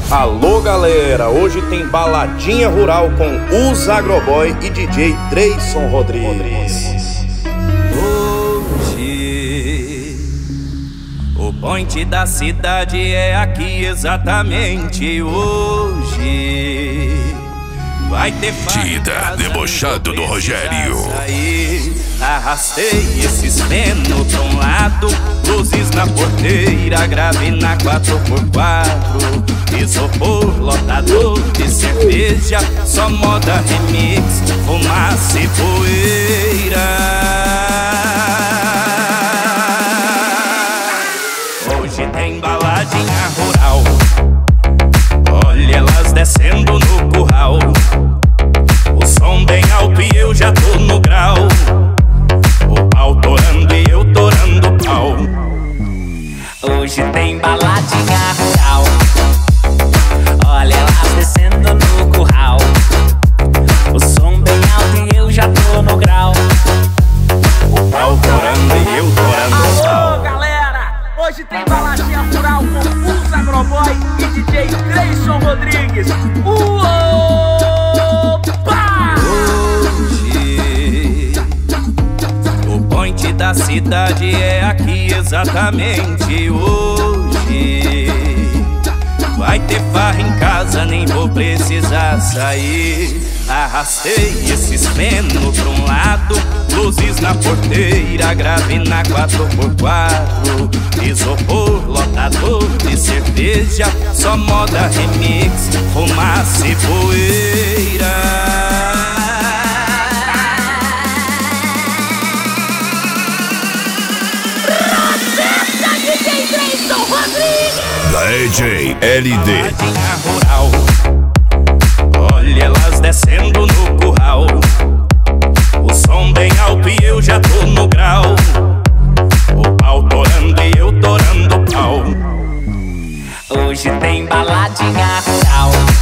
Alô galera, hoje tem baladinha rural com os Agroboy e DJ Dreyson Rodrigues. Hoje o point da cidade é aqui exatamente hoje. Vai ter Tida, debochado do Rogério. Arrastei esses penos pra um lado, luzes na porteira, grave na 4x4, isopor, lotador de cerveja, só moda remix, fumaça e poeira. Hoje tem baladinha rural, olha elas descendo no curral, o som bem alto e eu já tô no grau, o pau torando e eu torando o pau. Hoje tem baladinha rural, olha elas descendo no curral, o som bem alto e eu já tô no grau, o pau torando e eu torando o pau. Alô galera, hoje tem baladinha rural com os Agroboy e DJ Dreyson Rodrigues. O point da cidade é aqui exatamente hoje. Vai ter farra em casa, nem vou precisar sair. Arrastei esses penos pra um lado, luzes na porteira, grave na 4x4, isopor, lotador de cerveja, só moda remix, fumaça e poeira. DJ Dreyson Rodrigues. Da EJ LD. Baladinha rural, olha elas descendo no curral, o som bem alto e eu já tô no grau, o pau torando e eu torando o pau. hoje tem baladinha rural.